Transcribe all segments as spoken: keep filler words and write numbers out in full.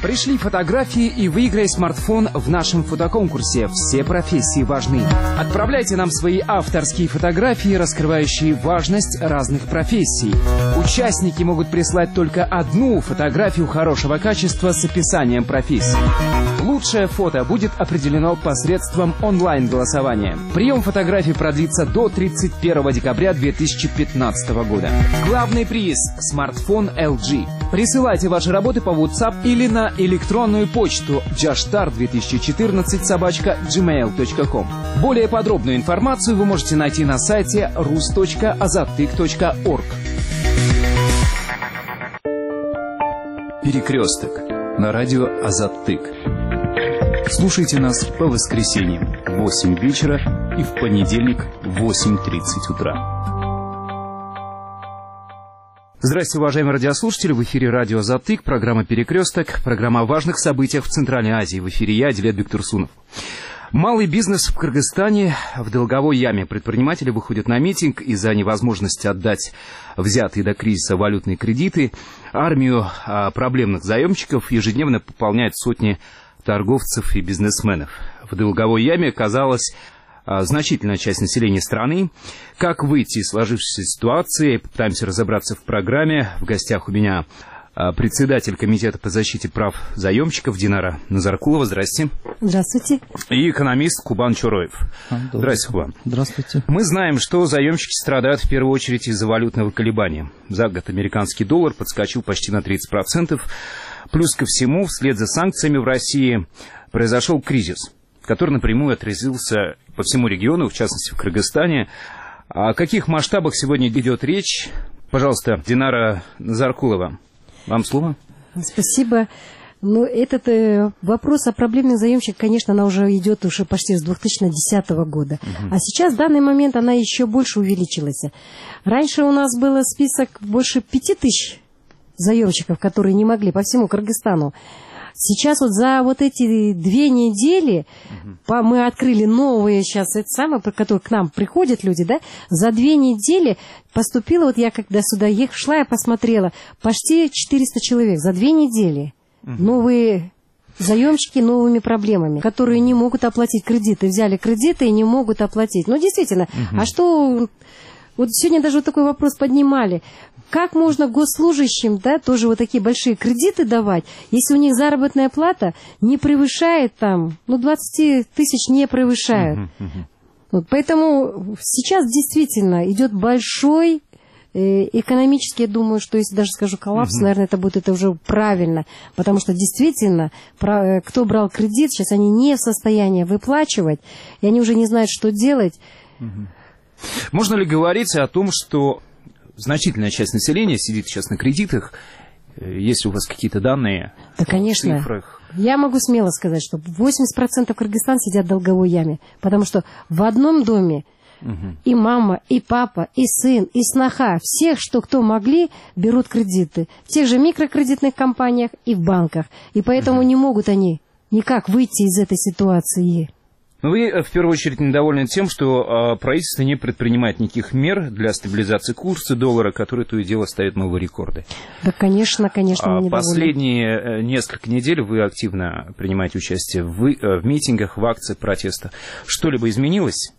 Пришли фотографии и выиграй смартфон в нашем фотоконкурсе. Все профессии важны. Отправляйте нам свои авторские фотографии, раскрывающие важность разных профессий. Участники могут прислать только одну фотографию хорошего качества с описанием профессии. Лучшее фото будет определено посредством онлайн-голосования. Прием фотографий продлится до тридцать первого декабря две тысячи пятнадцатого года. Главный приз – смартфон эл джи. Присылайте ваши работы по WhatsApp или на электронную почту джаштар две тысячи четырнадцать собака джимейл точка ком. Более подробную информацию вы можете найти на сайте рус точка азаттык точка орг. Перекресток на радио Азаттык. Слушайте нас по воскресеньям в восемь вечера и в понедельник в восемь тридцать утра. Здравствуйте, уважаемые радиослушатели. В эфире радио Азаттык, программа «Перекресток», программа о важных событиях в Центральной Азии. В эфире я, Дилет Бектурсунов. Малый бизнес в Кыргызстане в долговой яме. Предприниматели выходят на митинг из-за невозможности отдать взятые до кризиса валютные кредиты. Армию проблемных заемщиков ежедневно пополняют сотни торговцев и бизнесменов. В долговой яме оказалась значительная часть населения страны. Как выйти из сложившейся ситуации? Попытаемся разобраться в программе. В гостях у меня председатель комитета по защите прав заемщиков Динара Назаркулова. Здрасте. Здравствуйте. И экономист Кубан Чороев. Здравствуйте, Кубан. Здравствуйте. Мы знаем, что заемщики страдают в первую очередь из-за валютного колебания. За год американский доллар подскочил почти на тридцать процентов. Плюс ко всему, вслед за санкциями в России произошел кризис, который напрямую отразился по всему региону, в частности в Кыргызстане. О каких масштабах сегодня идет речь? Пожалуйста, Динара Назаркулова, вам слово. Спасибо. Ну, этот э, вопрос о проблемных заемщиках, конечно, она уже идет уже почти с две тысячи десятого года. Угу. А сейчас, в данный момент, она еще больше увеличилась. Раньше у нас был список больше пяти тысяч заемщиков, которые не могли по всему Кыргызстану. Сейчас вот за вот эти две недели uh-huh. по, мы открыли новые сейчас, это самое, по которые к нам приходят люди, да, за две недели поступило, вот я когда сюда ехала, шла, я посмотрела, почти четыреста человек за две недели. Uh-huh. Новые заемщики новыми проблемами, которые не могут оплатить кредиты, взяли кредиты и не могут оплатить. Ну, действительно, uh-huh. а что... Вот сегодня даже вот такой вопрос поднимали. Как можно госслужащим, да, тоже вот такие большие кредиты давать, если у них заработная плата не превышает там, ну, двадцать тысяч не превышают. Uh-huh, uh-huh. Вот, поэтому сейчас действительно идет большой э, экономический, я думаю, что если даже скажу коллапс, uh-huh. наверное, это будет это уже правильно, потому что действительно, про, кто брал кредит, сейчас они не в состоянии выплачивать, и они уже не знают, что делать. Uh-huh. Можно ли говорить о том, что значительная часть населения сидит сейчас на кредитах? Есть ли у вас какие-то данные? Да, конечно. В цифрах? Я могу смело сказать, что восемьдесят процентов Кыргызстана сидят в долговой яме, потому что в одном доме угу. и мама, и папа, и сын, и сноха, всех, что кто могли, берут кредиты. В тех же микрокредитных компаниях и в банках. И поэтому угу. не могут они никак выйти из этой ситуации. Но вы, в первую очередь, недовольны тем, что э, правительство не предпринимает никаких мер для стабилизации курса доллара, который то и дело ставит новые рекорды. Да, конечно, конечно, мы недовольны. Последние несколько недель вы активно принимаете участие в, в митингах, в акциях протеста. Что-либо изменилось?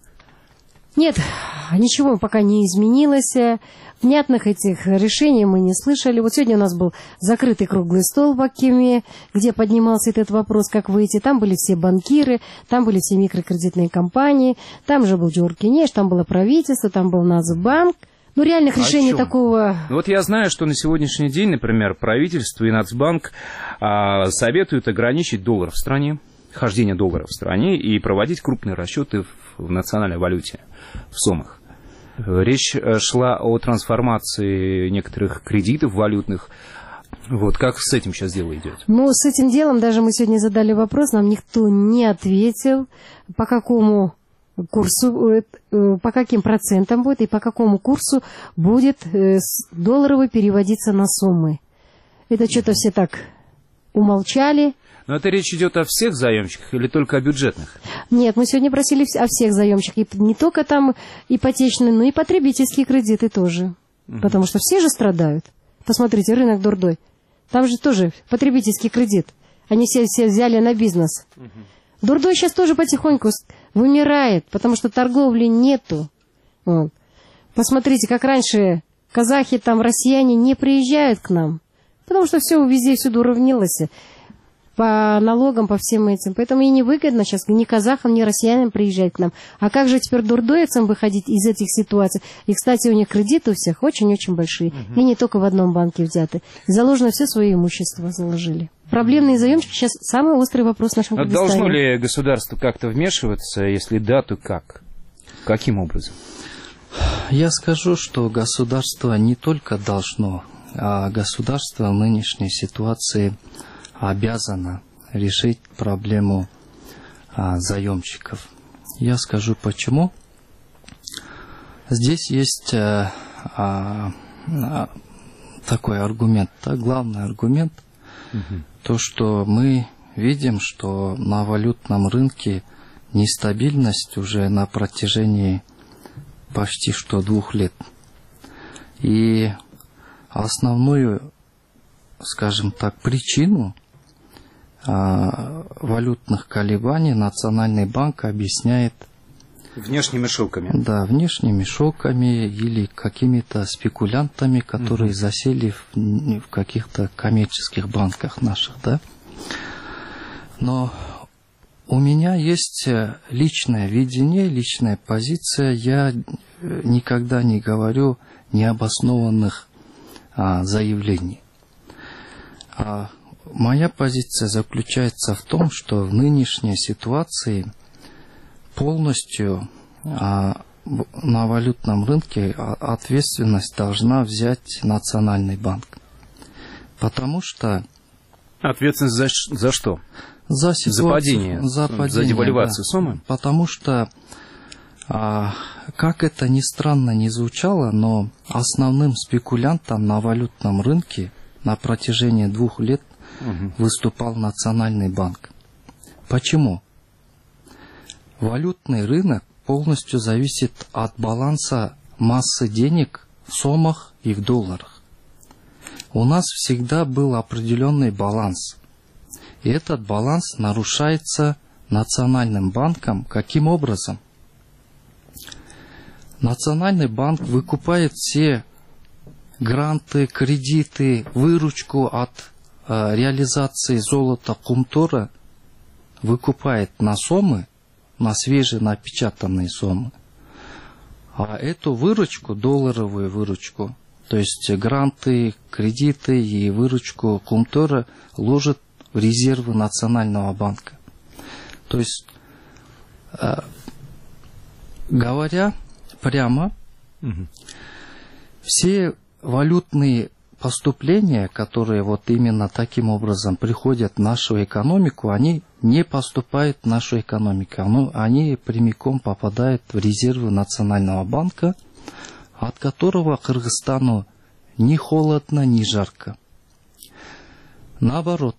Нет, ничего пока не изменилось. Внятных этих решений мы не слышали. Вот сегодня у нас был закрытый круглый стол в Акиме, где поднимался этот вопрос, как выйти. Там были все банкиры, там были все микрокредитные компании, там же был Джоркинеш, там было правительство, там был Нацбанк. Ну, реальных а решений такого... Вот я знаю, что на сегодняшний день, например, правительство и Нацбанк а, советуют ограничить доллар в стране, хождение доллара в стране и проводить крупные расчеты в, в национальной валюте, в сомах. Речь шла о трансформации некоторых кредитов валютных. Вот как с этим сейчас дело идет? Ну, с этим делом даже мы сегодня задали вопрос, нам никто не ответил, по какому курсу, по каким процентам будет и по какому курсу будет долларовый переводиться на суммы. Это что-то все так умолчали. Но это речь идет о всех заемщиках или только о бюджетных? Нет, мы сегодня просили о всех заемщиках. И не только там ипотечные, но и потребительские кредиты тоже. Угу. Потому что все же страдают. Посмотрите, рынок дурдой. Там же тоже потребительский кредит. они все, все взяли на бизнес. Угу. Дурдой сейчас тоже потихоньку вымирает, потому что торговли нету. Вот. Посмотрите, как раньше казахи, там, россияне не приезжают к нам, потому что все везде, всюду уравнилось по налогам, по всем этим. Поэтому и невыгодно сейчас ни казахам, ни россиянам приезжать к нам. А как же теперь дурдоевцам выходить из этих ситуаций? И, кстати, у них кредиты у всех очень-очень большие. Угу. И не только в одном банке взяты. Заложено все свое имущество, заложили. Проблемные заемщики сейчас самый острый вопрос в нашем Кыргызстане. Должно ли государство как-то вмешиваться? Если да, то как? Каким образом? Я скажу, что государство не только должно, а государство в нынешней ситуации обязано решить проблему а, заемщиков. Я скажу почему. Здесь есть а, а, такой аргумент, да, главный аргумент, угу. то, что мы видим, что на валютном рынке нестабильность уже на протяжении почти что двух лет. И основную, скажем так, причину а, валютных колебаний Национальный банк объясняет внешними шоками. Да, внешними шоками или какими-то спекулянтами, которые угу. засели в, в каких-то коммерческих банках наших, да. Но у меня есть личное видение, личная позиция. Я никогда не говорю необоснованных а, заявлений. А, моя позиция заключается в том, что в нынешней ситуации полностью а, на валютном рынке ответственность должна взять Национальный банк. Потому что... Ответственность за, за что? За, ситуацию, за падение, за, падение, за девальвацию да. суммы? Потому что, а, как это ни странно ни звучало, но основным спекулянтом на валютном рынке на протяжении двух лет угу. выступал Национальный банк. Почему? Валютный рынок полностью зависит от баланса массы денег в сомах и в долларах. У нас всегда был определенный баланс. И этот баланс нарушается Национальным банком. Каким образом? Национальный банк выкупает все гранты, кредиты, выручку от э, реализации золота Кумтора, выкупает на сомы, на свеженапечатанные сомы. А эту выручку, долларовую выручку, то есть гранты, кредиты и выручку Кумтора ложит в резервы Национального банка. То есть, э, говоря прямо, угу. все валютные поступления, которые вот именно таким образом приходят в нашу экономику, они не поступают в нашу экономику, но они прямиком попадают в резервы Национального банка, от которого Кыргызстану ни холодно, ни жарко. Наоборот,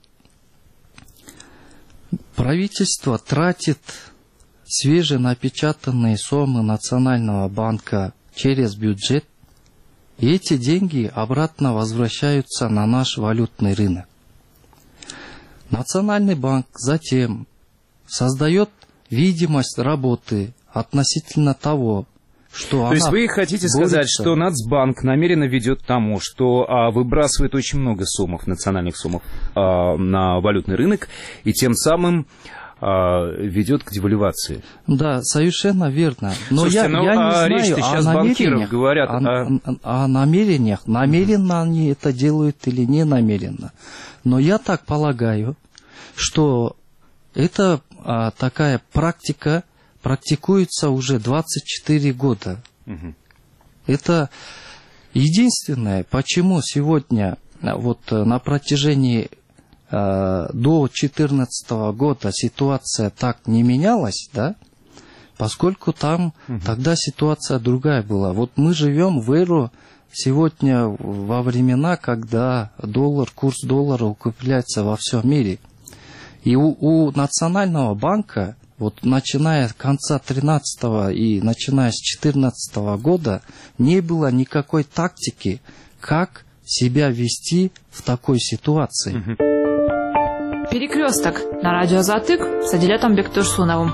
правительство тратит свеженапечатанные сомы Национального банка через бюджет, и эти деньги обратно возвращаются на наш валютный рынок. Национальный банк затем создает видимость работы относительно того, что То она есть вы хотите борется. сказать, что Нацбанк намеренно ведет к тому, что а, выбрасывает очень много суммов, национальных суммов а, на валютный рынок, и тем самым а, ведет к девальвации? Да, совершенно верно. Но Слушайте, я, ну, я не а знаю речь-то сейчас о банкиров говорят о, о... о, о намерениях. Намеренно они это делают или не намеренно. Но я так полагаю, что это а, такая практика практикуется уже двадцать четыре года. Угу. Это единственное, почему сегодня вот на протяжении э, до две тысячи четырнадцатого года ситуация так не менялась, да, поскольку там угу. тогда ситуация другая была. Вот мы живем в эру сегодня во времена, когда доллар, курс доллара укрепляется во всем мире. И у, у Национального банка вот начиная с конца тринадцатого и начиная с четырнадцатого года не было никакой тактики, как себя вести в такой ситуации. Перекресток на радио Затык с Адилетом Бектурсуновым.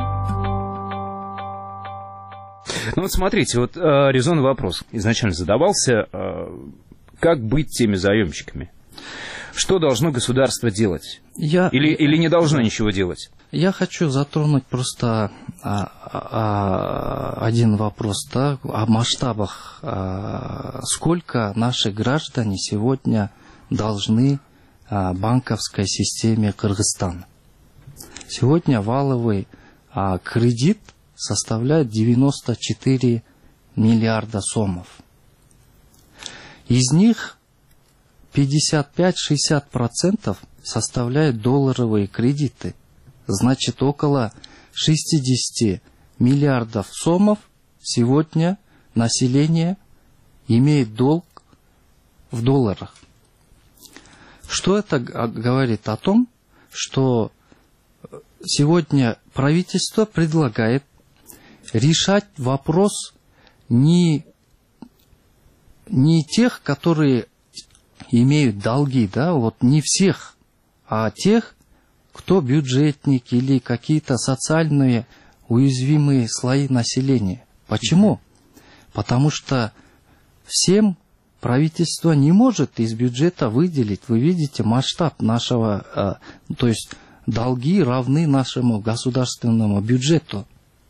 Ну вот смотрите, вот э, резонный вопрос изначально задавался, э, как быть теми заемщиками? Что должно государство делать? Я... Или, или не должно ничего делать? Я хочу затронуть просто а, а, один вопрос, да, о масштабах. А, сколько наши граждане сегодня должны а, банковской системе Кыргызстана? Сегодня валовый а, кредит составляет девяносто четыре миллиарда сомов. Из них пятьдесят пять - шестьдесят процентов составляют долларовые кредиты. Значит, около шестьдесят миллиардов сомов сегодня население имеет долг в долларах. Что это говорит о том, что сегодня правительство предлагает решать вопрос не, не тех, которые имеют долги, да, вот не всех, а тех, кто бюджетники или какие-то социальные уязвимые слои населения. Почему? Потому что всем правительство не может из бюджета выделить. Вы видите масштаб нашего, э, то есть долги равны нашему государственному бюджету.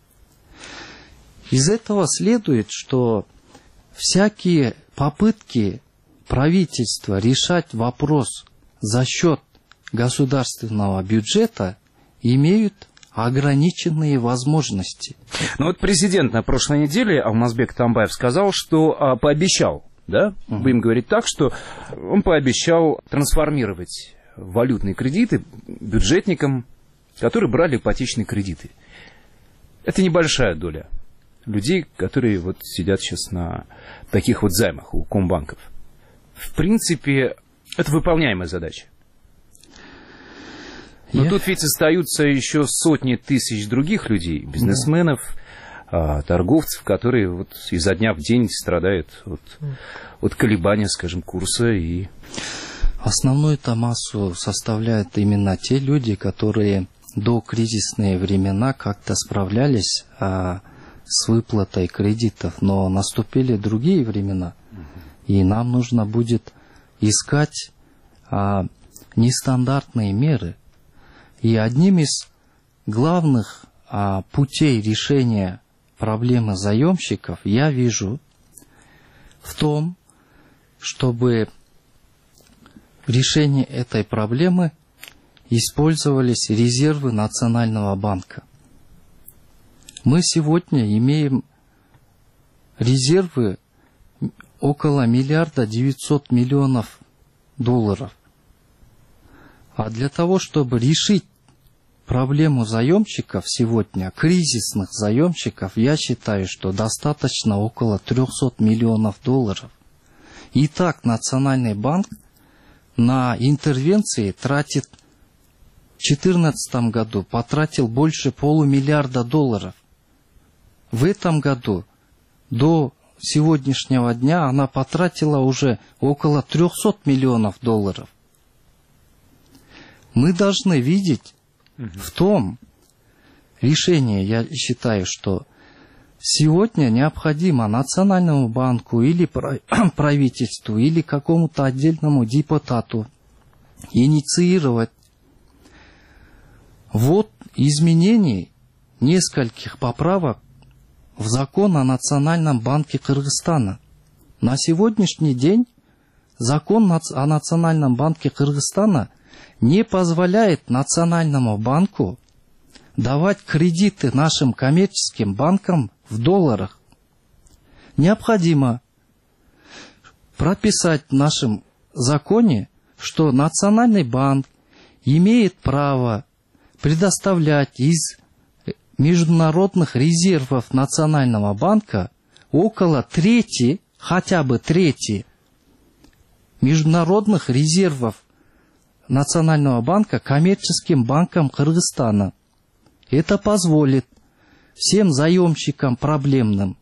Из этого следует, что всякие попытки правительства решать вопрос за счет государственного бюджета имеют ограниченные возможности. Ну вот президент на прошлой неделе Алмазбек Атамбаев сказал, что а, пообещал, да, угу. будем говорить так, что он пообещал трансформировать валютные кредиты бюджетникам, которые брали ипотечные кредиты. Это небольшая доля людей, которые вот сидят сейчас на таких вот займах у комбанков. В принципе, это выполняемая задача. Но Я... тут ведь остаются еще сотни тысяч других людей, бизнесменов, да. торговцев, которые вот изо дня в день страдают от, от колебания, скажем, курса. И... Основную-то массу составляют именно те люди, которые до кризисные времена как-то справлялись а, с выплатой кредитов, но наступили другие времена, и нам нужно будет искать а, нестандартные меры. И одним из главных а, путей решения проблемы заемщиков я вижу в том, чтобы решение этой проблемы использовались резервы Национального банка. Мы сегодня имеем резервы около миллиарда девятьсот миллионов долларов. А для того, чтобы решить проблему заемщиков сегодня, кризисных заемщиков, я считаю, что достаточно около трехсот миллионов долларов. И так Национальный банк на интервенции тратит, в две тысячи четырнадцатом году потратил больше полумиллиарда долларов. В этом году до сегодняшнего дня она потратила уже около трехсот миллионов долларов. Мы должны видеть в том решении, я считаю, что сегодня необходимо Национальному банку или правительству, или какому-то отдельному депутату инициировать ввод изменений нескольких поправок в закон о Национальном банке Кыргызстана. На сегодняшний день закон о Национальном банке Кыргызстана не позволяет Национальному банку давать кредиты нашим коммерческим банкам в долларах. Необходимо прописать в нашем законе, что Национальный банк имеет право предоставлять из международных резервов Национального банка около трети, хотя бы трети международных резервов Национального банка коммерческим банкам Кыргызстана. Это позволит всем заемщикам проблемным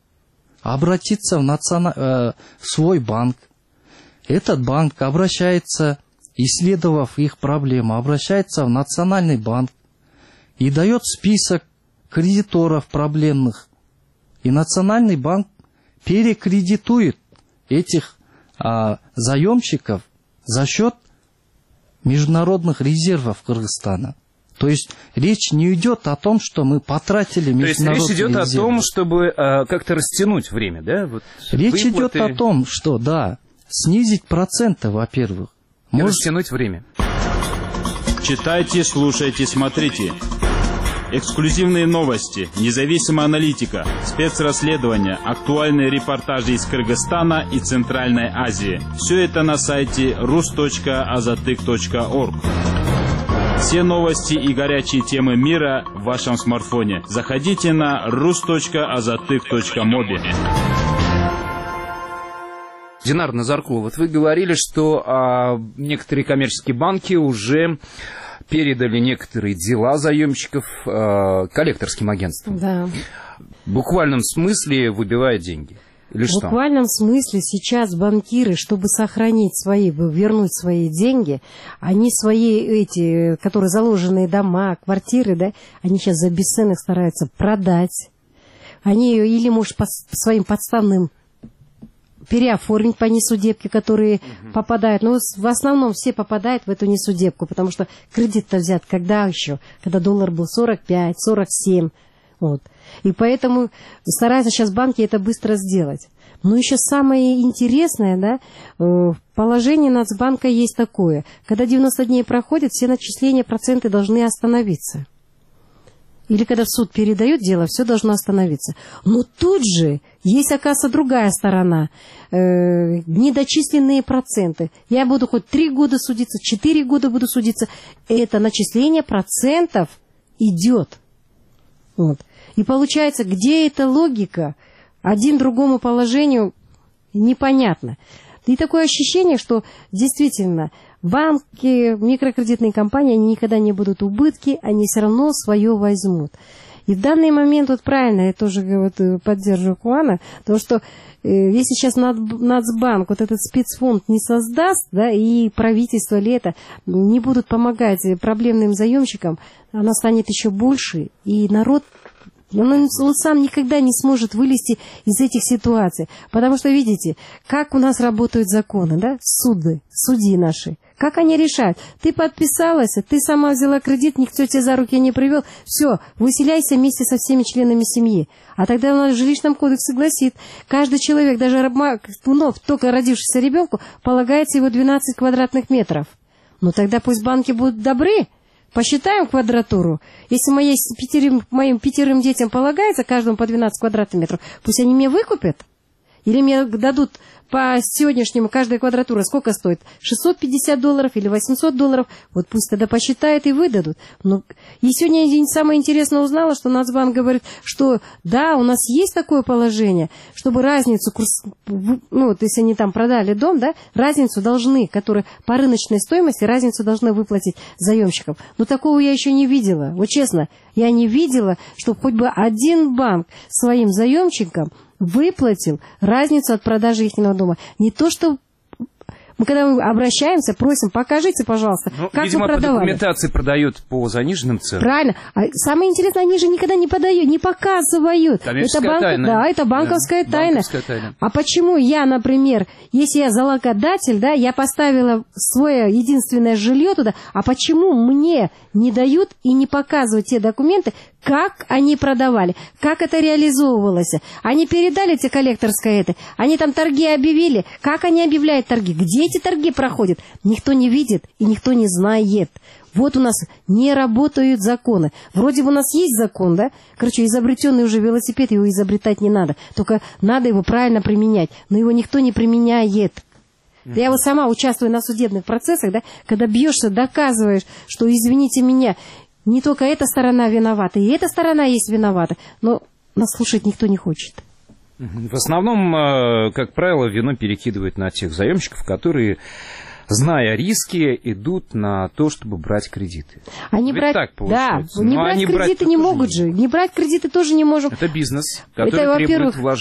обратиться в, национа... э, в свой банк. Этот банк обращается исследовав их проблему, обращается в Национальный банк и дает список кредиторов проблемных. И Национальный банк перекредитует этих а, заемщиков за счет международных резервов Кыргызстана. То есть речь не идет о том, что мы потратили международные резервы. То есть речь идет резервы. О том, чтобы а, как-то растянуть время, да? Вот речь выплаты... идет о том, что, да, снизить проценты, во-первых. И Может... растянуть время. Читайте, слушайте, смотрите. Эксклюзивные новости, независимая аналитика, спецрасследования, актуальные репортажи из Кыргызстана и Центральной Азии. Все это на сайте рус точка азатык точка орг. Все новости и горячие темы мира в вашем смартфоне. Заходите на рус точка азатык точка моби. Динар Назаркулов, вот вы говорили, что а, некоторые коммерческие банки уже передали некоторые дела заемщиков э, коллекторским агентствам. Да. В буквальном смысле выбивая деньги. Или В что? буквальном смысле сейчас банкиры, чтобы сохранить свои, вернуть свои деньги, они свои эти, которые заложенные дома, квартиры, да, они сейчас за бесценок стараются продать. Они ее или, может, по своим подставным переоформить по несудебке, которые угу. попадают. Но в основном все попадают в эту несудебку, потому что кредит-то взят когда еще? Когда доллар был сорок пять, сорок семь. Вот. И поэтому стараются сейчас банки это быстро сделать. Но еще самое интересное, да, в положении Нацбанка есть такое. Когда девяносто дней проходит, все начисления, проценты должны остановиться. Или когда в суд передают дело, все должно остановиться. Но тут же есть, оказывается, другая сторона. Э, недочисленные проценты. Я буду хоть три года судиться, четыре года буду судиться. Это начисление процентов идет. Вот. И получается, где эта логика? Один другому положению непонятно. И такое ощущение, что действительно банки, микрокредитные компании, они никогда не будут убытки, они все равно свое возьмут. И в данный момент, вот правильно, я тоже вот поддерживаю Куана, потому что э, если сейчас Нацбанк вот этот спецфонд не создаст, да, и правительство ли это не будут помогать проблемным заемщикам, она станет еще больше, и народ... Он, он сам никогда не сможет вылезти из этих ситуаций. Потому что, видите, как у нас работают законы, да, суды, судьи наши. Как они решают? Ты подписалась, ты сама взяла кредит, никто тебя за руки не привел. Все, выселяйся вместе со всеми членами семьи. А тогда у нас в жилищном кодексе гласит, каждый человек, даже ну, только родившийся ребенку, полагается его двенадцать квадратных метров. Ну тогда пусть банки будут добры. Посчитаем квадратуру. Если моей, пятерым, моим пятерым детям полагается каждому по двенадцать квадратных метров, пусть они мне выкупят. Или мне дадут по сегодняшнему каждая квадратура сколько стоит? шестьсот пятьдесят долларов или восемьсот долларов. Вот пусть тогда посчитают и выдадут. Но... И сегодня я самое интересное узнала, что Нацбанк говорит, что да, у нас есть такое положение, чтобы разницу, курс... ну вот если они там продали дом, да, разницу должны, которые по рыночной стоимости, разницу должны выплатить заемщикам. Но такого я еще не видела. Вот честно, я не видела, чтобы хоть бы один банк своим заемщикам выплатил разницу от продажи их дома. Не то, что мы, когда мы обращаемся, просим, покажите, пожалуйста, ну, как видимо, вы продавали. По документации продают по заниженным ценам. Правильно. А самое интересное, они же никогда не подают, не показывают. Это банк... тайна. Да, это банковская, да, тайна. банковская тайна. А почему я, например, если я залогодатель, да, я поставила свое единственное жилье туда, а почему мне не дают и не показывают те документы, как они продавали, как это реализовывалось. Они передали те коллекторское это, они там торги объявили. Как они объявляют торги? Где эти торги проходят? Никто не видит и никто не знает. Вот у нас не работают законы. Вроде бы у нас есть закон, да? Короче, изобретенный уже велосипед, его изобретать не надо. Только надо его правильно применять. Но его никто не применяет. Я вот сама участвую на судебных процессах, да? Когда бьешься, доказываешь, что, извините меня, не только эта сторона виновата, и эта сторона есть виновата, но нас слушать никто не хочет. В основном, как правило, вину перекидывают на тех заемщиков, которые, зная риски, идут на то, чтобы брать кредиты. Они брать... Так получается. Да, не брать кредиты не могут же. Не брать кредиты тоже не можем. Это бизнес, который это, требует вложений.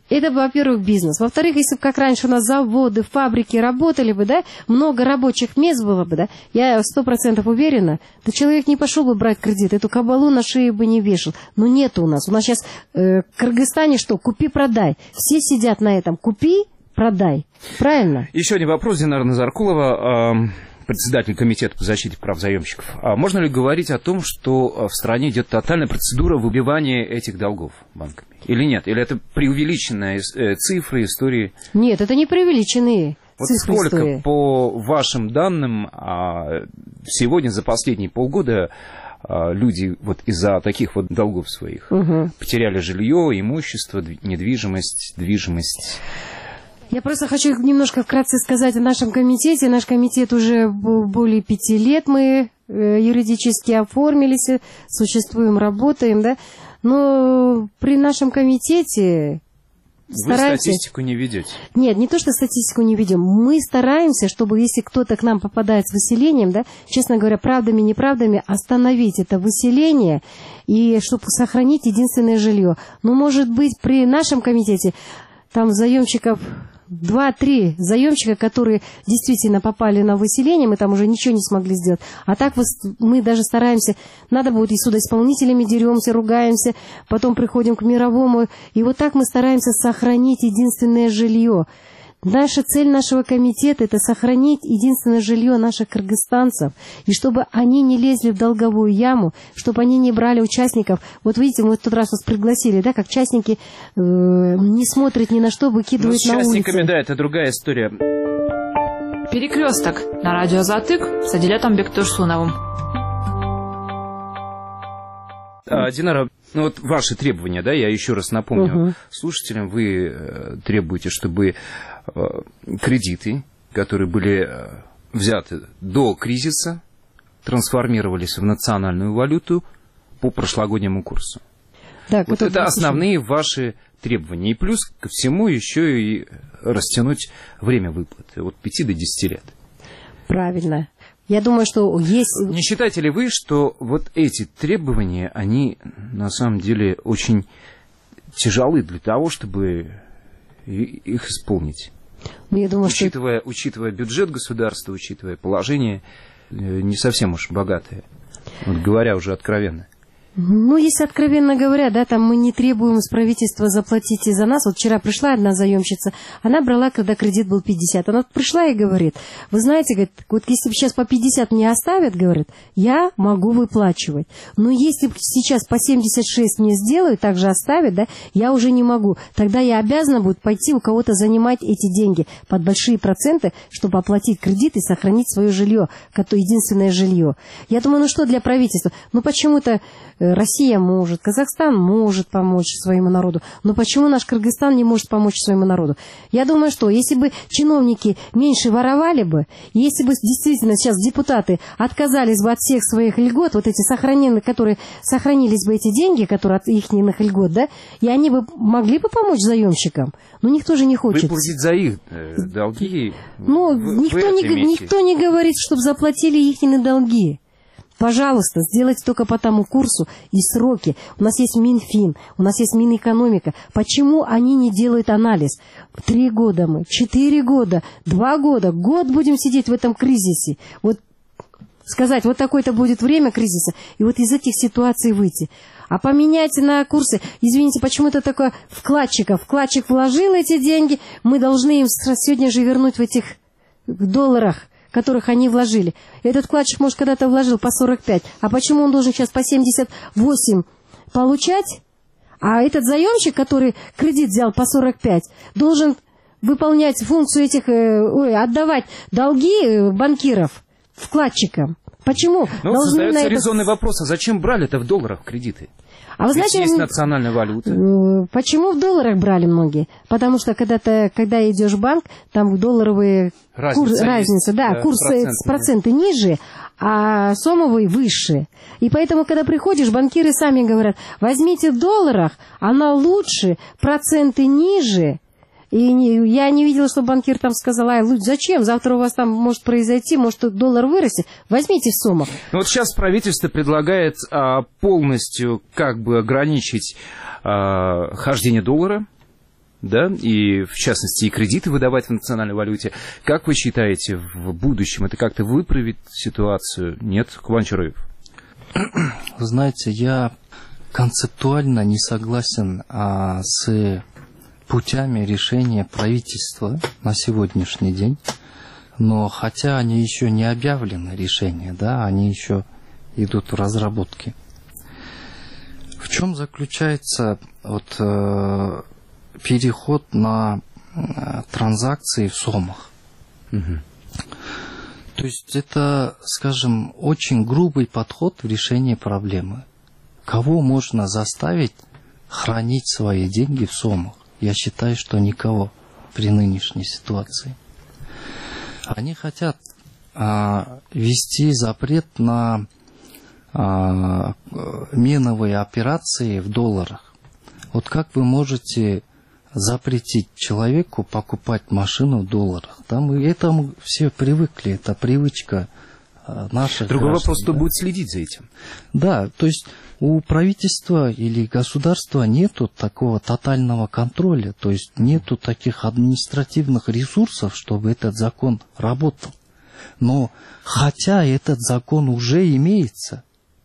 Это, во-первых, бизнес. Во-вторых, если бы как раньше у нас заводы, фабрики работали бы, да, много рабочих мест было бы, да, я сто процентов уверена, то человек не пошел бы брать кредит, эту кабалу на шею бы не вешал. Но нет у нас. У нас сейчас э, в Кыргызстане что? Купи-продай. Все сидят на этом. Купи, продай. Правильно? Еще один вопрос, Динара Назаркулова, председатель комитета по защите прав заемщиков. А можно ли говорить о том, что в стране идет тотальная процедура выбивания этих долгов банками? Или нет? Или это преувеличенные цифры, истории? Нет, это не преувеличенные вот цифры, сколько, истории. по вашим данным, сегодня за последние полгода люди вот из-за таких вот долгов своих угу. потеряли жилье, имущество, недвижимость, движимость? Я просто хочу немножко вкратце сказать о нашем комитете. Наш комитет уже более пяти лет мы юридически оформились, существуем, работаем, да. Но при нашем комитете стараемся... Вы статистику не ведете? Нет, не то, что статистику не ведем. Мы стараемся, чтобы если кто-то к нам попадает с выселением, да, честно говоря, правдами, неправдами, остановить это выселение и чтобы сохранить единственное жилье. Но, может быть, при нашем комитете там заемщиков... Два-три заемщика, которые действительно попали на выселение, мы там уже ничего не смогли сделать. А так мы даже стараемся, надо будет и судоисполнителями деремся, ругаемся, потом приходим к мировому. И вот так мы стараемся сохранить единственное жилье. Наша цель нашего комитета – это сохранить единственное жилье наших кыргызстанцев, и чтобы они не лезли в долговую яму, чтобы они не брали участников. Вот видите, мы в тот раз вас пригласили, да, как частники э, не смотрят ни на что, выкидывают ну, на улицу. С частниками, да, это другая история. Перекресток на радио «Затык» с Адилетом Бектурсуновым. А, Динара, ну вот ваши требования, да, я еще раз напомню угу. слушателям, вы э, требуете, чтобы э, кредиты, которые были э, взяты до кризиса, трансформировались в национальную валюту по прошлогоднему курсу. Так, вот это основные ваши требования. И плюс ко всему еще и растянуть время выплаты от пяти до десяти лет. Правильно. Я думаю, что есть... Не считаете ли вы, что вот эти требования, они на самом деле очень тяжелы для того, чтобы их исполнить? Ну, я думаю, учитывая, что... учитывая бюджет государства, учитывая положение не совсем уж богатое, вот говоря уже откровенно. Ну, если откровенно говоря, да, там мы не требуем с правительства заплатить и за нас. Вот вчера пришла одна заемщица, она брала, когда кредит был пятьдесят. Она пришла и говорит, вы знаете, говорит, вот если сейчас по пятьдесят мне оставят, говорит, я могу выплачивать. Но если сейчас по семьдесят шесть мне сделают, также оставят, да, я уже не могу. Тогда я обязана буду пойти у кого-то занимать эти деньги под большие проценты, чтобы оплатить кредит и сохранить свое жилье, которое единственное жилье. Я думаю, ну что для правительства? Ну почему-то Россия может, Казахстан может помочь своему народу. Но почему наш Кыргызстан не может помочь своему народу? Я думаю, что если бы чиновники меньше воровали бы, если бы действительно сейчас депутаты отказались бы от всех своих льгот, вот эти сохраненные, которые сохранились бы эти деньги, которые от их льгот, да, и они бы могли бы помочь заемщикам. Но никто же не хочет. Выплатить за их э, долги. Ну, вы, никто, вы не, никто не говорит, чтобы заплатили их долги. Пожалуйста, сделайте только по тому курсу и сроки. У нас есть Минфин, у нас есть Минэкономика. Почему они не делают анализ? Три года мы, четыре года, два года, год будем сидеть в этом кризисе. Вот сказать, вот такое-то будет время кризиса, и вот из этих ситуаций выйти. А поменять на курсы, извините, почему-то такое вкладчиков. Вкладчик вложил эти деньги, мы должны им сегодня же вернуть в этих долларах, которых они вложили. Этот вкладчик, может, когда-то вложил по сорок пять. А почему он должен сейчас по семьдесят восемь получать? А этот заемщик, который кредит взял по сорок пять, должен выполнять функцию этих, ой, отдавать долги банкиров вкладчикам. Почему? Ну, создается это... резонный вопрос, а зачем брали-то в долларах кредиты? А вы Ведь знаете, есть национальная валюта. Почему в долларах брали многие? Потому что когда ты, когда идешь в банк, там долларовые разница, курс, разница да, да, курсы с проценты ниже, а сомовые выше. И поэтому, когда приходишь, банкиры сами говорят, возьмите в долларах, она лучше, проценты ниже. И не, я не видела, что банкир там сказал, ай, зачем? Завтра у вас там может произойти, может доллар вырастет. Возьмите в суммах. Ну, вот сейчас правительство предлагает а, полностью как бы ограничить а, хождение доллара да, и в частности и кредиты выдавать в национальной валюте. Как вы считаете, в будущем это как-то выправит ситуацию? Нет, Кубанчароев? Вы знаете, я концептуально не согласен а, с путями решения правительства на сегодняшний день, но хотя они еще не объявлены, решения, да, они еще идут в разработке. В чем заключается вот, э, переход на э, транзакции в сомах? Угу. То есть это, скажем, очень грубый подход в решении проблемы. Кого можно заставить хранить свои деньги в сомах? Я считаю, что никого при нынешней ситуации. Они хотят а, ввести запрет на а, меновые операции в долларах. Вот как вы можете запретить человеку покупать машину в долларах? Там и этому все привыкли, это привычка а, наших Другой граждан, вопрос, кто да? будет следить за этим? Да, то есть у правительства или государства нету такого тотального контроля, то есть нету таких административных ресурсов, чтобы этот закон работал. Но хотя этот закон уже имеется,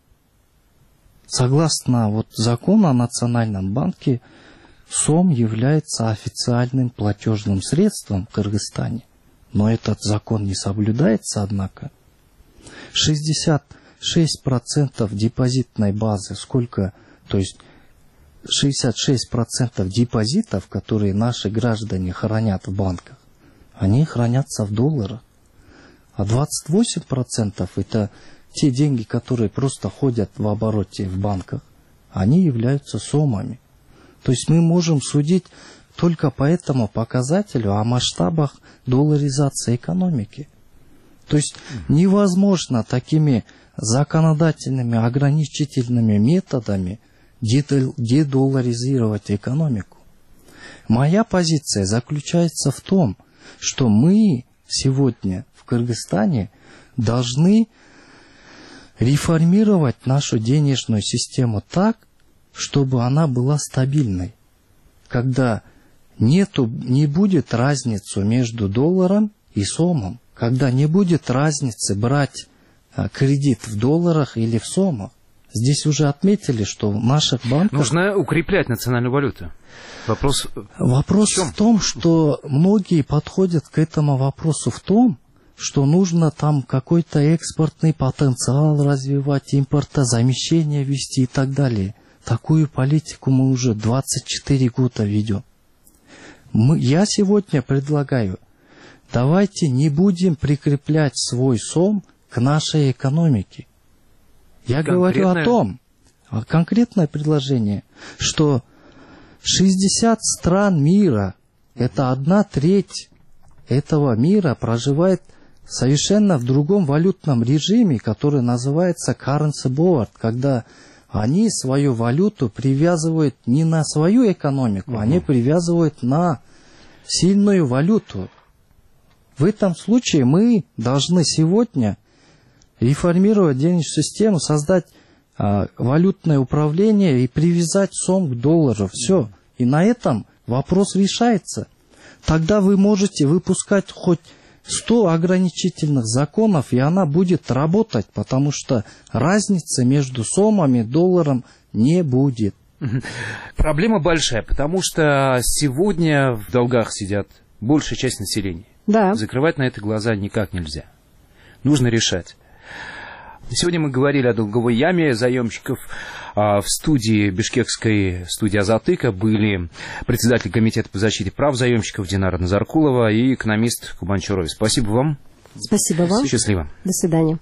согласно вот закону о Национальном банке, сом является официальным платежным средством в Кыргызстане. Но этот закон не соблюдается, однако. шестьдесят шесть процентов депозитной базы, сколько, то есть шестьдесят шесть процентов депозитов, которые наши граждане хранят в банках, они хранятся в долларах. А двадцать восемь процентов это те деньги, которые просто ходят в обороте в банках, они являются сомами. То есть мы можем судить только по этому показателю о масштабах долларизации экономики. То есть невозможно такими законодательными ограничительными методами дедолларизировать экономику. Моя позиция заключается в том, что мы сегодня в Кыргызстане должны реформировать нашу денежную систему так, чтобы она была стабильной. Когда нету, не будет разницы между долларом и сомом, когда не будет разницы брать а, кредит в долларах или в сомах. Здесь уже отметили, что в наших банках... Нужно укреплять национальную валюту. Вопрос, Вопрос в, в том, что многие подходят к этому вопросу в том, что нужно там какой-то экспортный потенциал развивать, импортозамещение вести и так далее. Такую политику мы уже двадцать четыре года ведем. Мы, я сегодня предлагаю, давайте не будем прикреплять свой сом к нашей экономике. Я говорю о том, конкретное предложение, что шестьдесят стран мира, это одна треть этого мира проживает совершенно в другом валютном режиме, который называется currency board, когда они свою валюту привязывают не на свою экономику, угу. они привязывают на сильную валюту. В этом случае мы должны сегодня реформировать денежную систему, создать а, валютное управление и привязать сом к доллару. Все. И на этом вопрос решается. Тогда вы можете выпускать хоть сто ограничительных законов, и она будет работать, потому что разницы между сомом и долларом не будет. Проблема большая, потому что сегодня в долгах сидят большая часть населения. Да. Закрывать на это глаза никак нельзя. Нужно решать. Сегодня мы говорили о долговой яме заемщиков. В студии бишкекской студии «Азатыка» были председатель комитета по защите прав заемщиков Динара Назаркулова и экономист Кубанчароев. Спасибо вам. Спасибо вам. Счастливо. До свидания.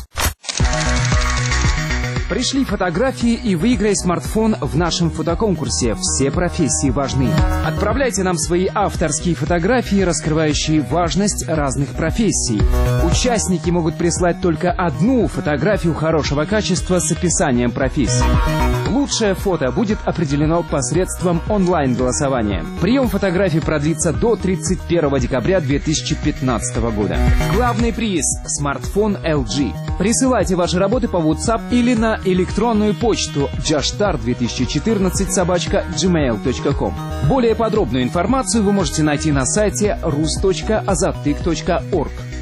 Пришли фотографии и выиграй смартфон в нашем фотоконкурсе. Все профессии важны. Отправляйте нам свои авторские фотографии, раскрывающие важность разных профессий. Участники могут прислать только одну фотографию хорошего качества с описанием профессии. Лучшее фото будет определено посредством онлайн-голосования. Прием фотографий продлится до тридцать первого декабря две тысячи пятнадцатого года. Главный приз – смартфон эл джи. Присылайте ваши работы по WhatsApp или на на электронную почту джаштар две тысячи четырнадцать собака джимейл точка ком. Более подробную информацию вы можете найти на сайте рус точка азаттык точка орг.